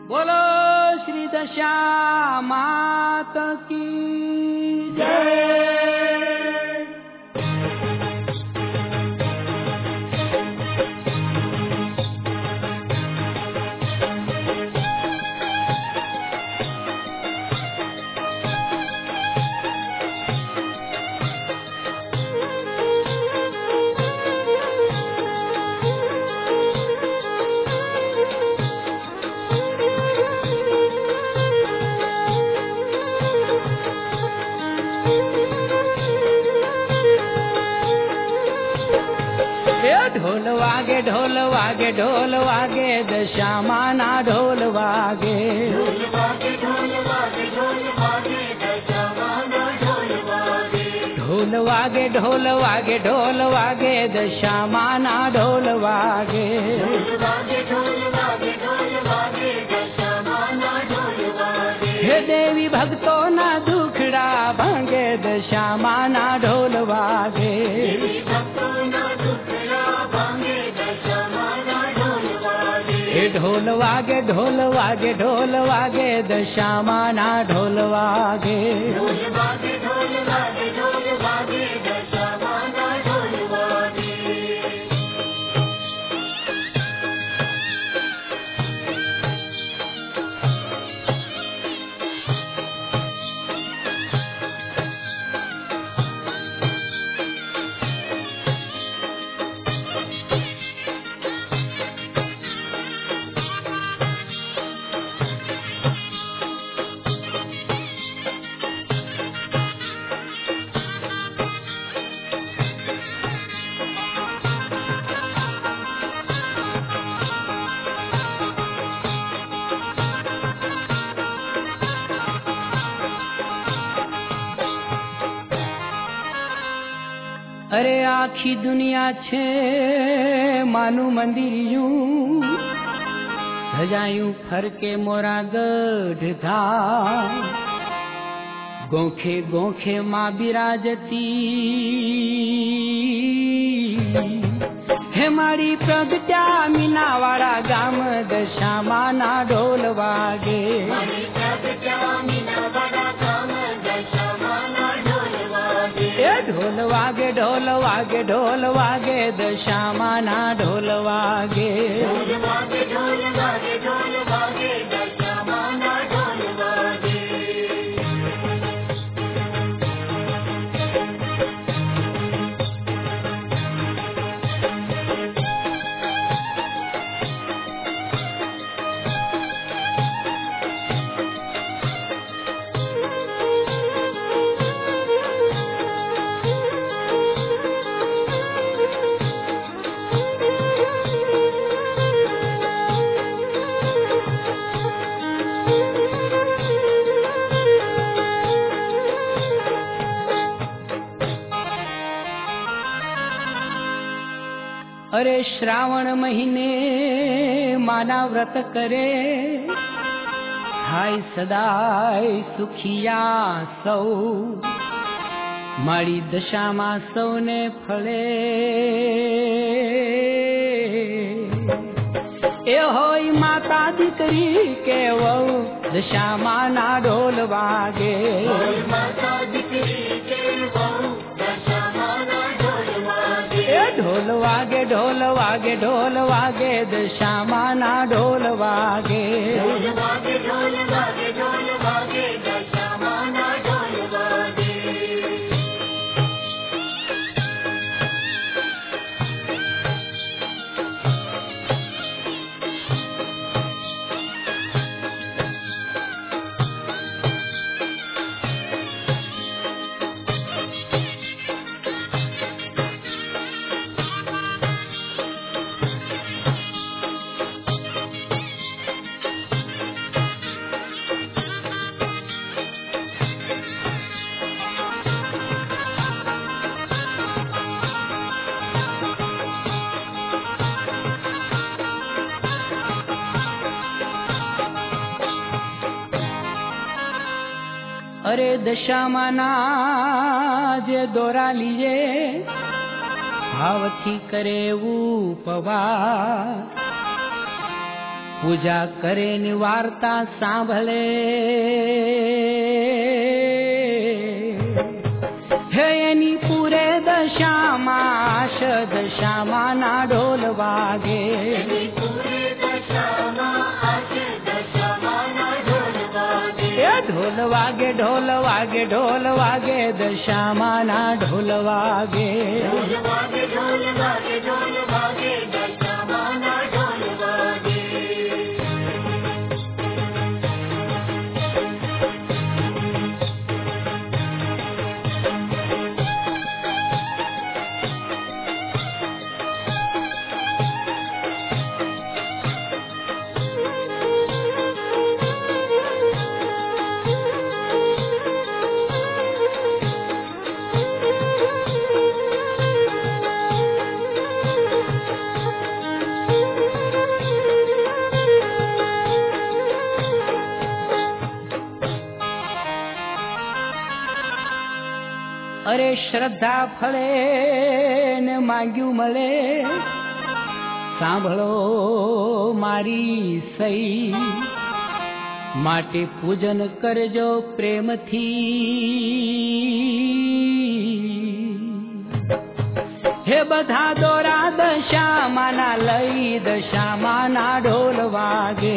बोलो श्री दशा मात की जय। ढोल वागे ढोल वागे ढोल वागे दशामाना ढोल वागे। ढोल वागे ढोल वागे ढोल वागे दशामाना ढोल वागे। ढोल वागे ढोल वागे ढोल वागे दशामाना ढोल वागे। ढोल वागे ढोल वागे ढोल वागे दशामाना ढोल वागे। हे देवी भक्तों ना दुखड़ा भांगे दशामाना ढोल वागे। देवी भक्तों ना दुखड़ा भांगे दशामाना ढोल वागे। हे ढोल वागे ढोल वागे ढोल वागे दशामाना ढोल वागे। ढोल वागे ढोल वागे ढोल वागे दशामाना ढोल वागे। अरे आखी दुनिया छे मानु मंदिरियूं सजायूं फरके मोरा गढ़ था। गोखे गोखे माँ बिराजती हे मारी प्रगट्या मीनावाड़ा गाम दशामाना ढोल वागे। मारी प्रगट्या मीनावाड़ा गाम दशामाना ढोल वागे। ढोल वागे ढोल वागे ढोल वागे दशामाना ढोल वागे। ढोल वागे ढोल वागे ढोल वागे दशामाना ढोल वागे। अरे श्रावण महीने माना व्रत करे हाय सदाय सुखिया सौ। मारी दशा मा सौने फले ए होई माता दीकरी के वो दशा माना ढोल वागे। माता दीकरी के वो दशामाना ढोल वागे। ढोल वागे ढोल वागे ढोल वागे दशामाना ढोल वागे। ढोल वागे ढोल वागे ढोल वागे दशामाना ढोल वागे। अरे दशामाना जे दोरा लीजे भावथी करे उपवास। પૂજા કરે ની વાર્તા સાંભળે હે એની પૂરે દશામાં દશામાં ના ઢોલ વાગે ઢોલ વાગે ઢોલ વાગે ઢોલ વાગે દશામાં ના ઢોલ વાગે ઢોલ વાગે ઢોલ વાગે ઢોલ વાગે દશામાં ના ઢોલ વાગે અરે શ્રદ્ધા ફળે ને માંગ્યું મળે સાંભળો મારી સઈ માટે પૂજન કરજો પ્રેમથી હે બધા દોરા દશામાં ના લઈ દશામાં ના ઢોલ વાગે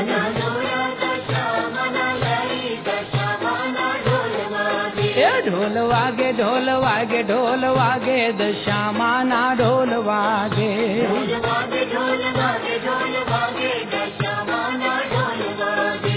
ઢોલ વાગે ઢોલ વાગે ઢોલ વાગે દશામાં ના ઢોલ વાગે ઢોલ વાગે ઢોલ વાગે ઢોલ વાગે દશામાં ના ઢોલ વાગે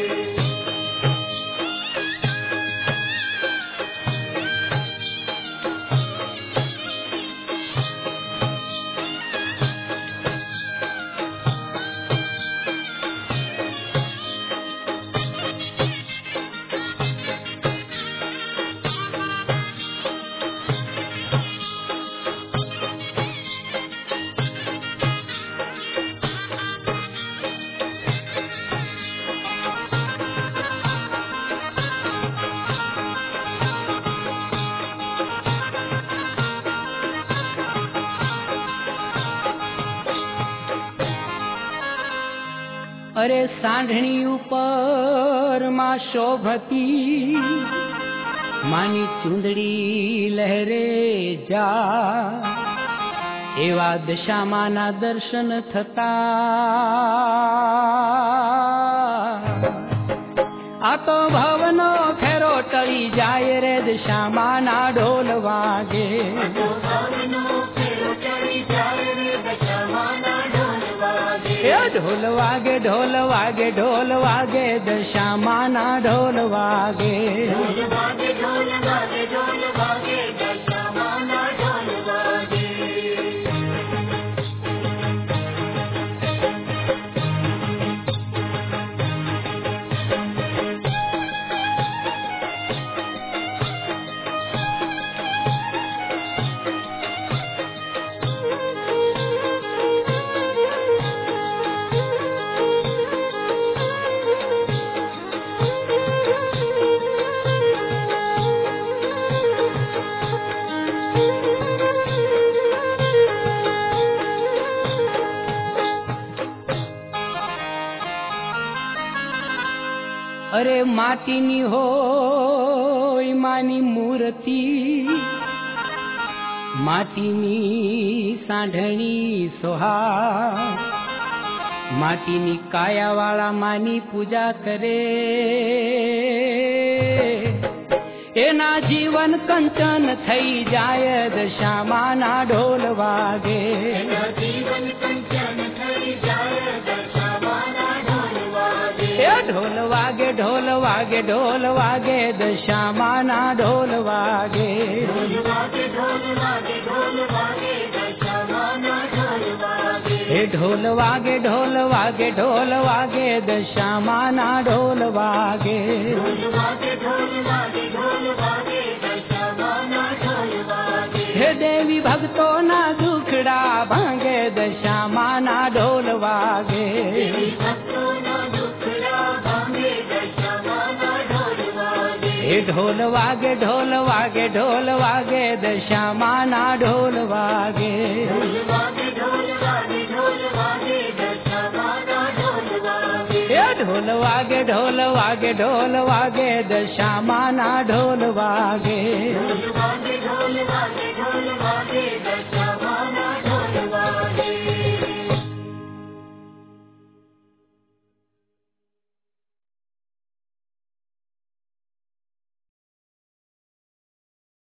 અરે સાંઢણી ઉપર માં શોભતી માની ચુંદડી લહેરે જા એવા દશામાં ના દર્શન થતા આ તો ભવનો ફેરો ટળી જાય રે દશામાં ના ઢોલ વાગે ઢોલ વાગે ઢોલ વાગે ઢોલ વાગે દશામાં ના ઢોલ વાગે ઢોલ વાગે ઢોલ વાગે ઢોલ વાગે દશામાં ના ઢોલ વાગે અરે માટીની હોય માની મૂર્તિ માટીની સાંઢણી સોહા માટીની કાયાવાળા માની પૂજા કરે એના જીવન કંચન થઈ જાય દશામાં ના ઢોલ વાગે જીવન કંચન થઈ જાય દશામાં ના ઢોલ વાગે ઢોલ વાગે ઢોલ વાગે ઢોલ વાગે દશામાં ના ઢોલ વાગે ઢોલ વાગે ઢોલ વાગે ઢોલ વાગે દશામાં ના ઢોલ વાગે હે ઢોલ વાગે ઢોલ વાગે ઢોલ વાગે દશામાં ના ઢોલ વાગે ઢોલ વાગે ઢોલ વાગે ઢોલ વાગે દશામાં ના ઢોલ વાગે હે દેવી ભક્તો ના દુખડા ભાંગે દશામાં ના ઢોલ વાગે ભક્તોના દુખડા ભાંગે દશામાં ના ઢોલ વાગે હે ઢોલ વાગે ઢોલ વાગે ઢોલ વાગે દશામાં ના ઢોલ વાગે ઢોલ વાગે ઢોલ વાગે ઢોલ વાગે દશામાં ના ઢોલ ढोल वागे ढोल वागे ढोल वागे द श्यामाना ढोल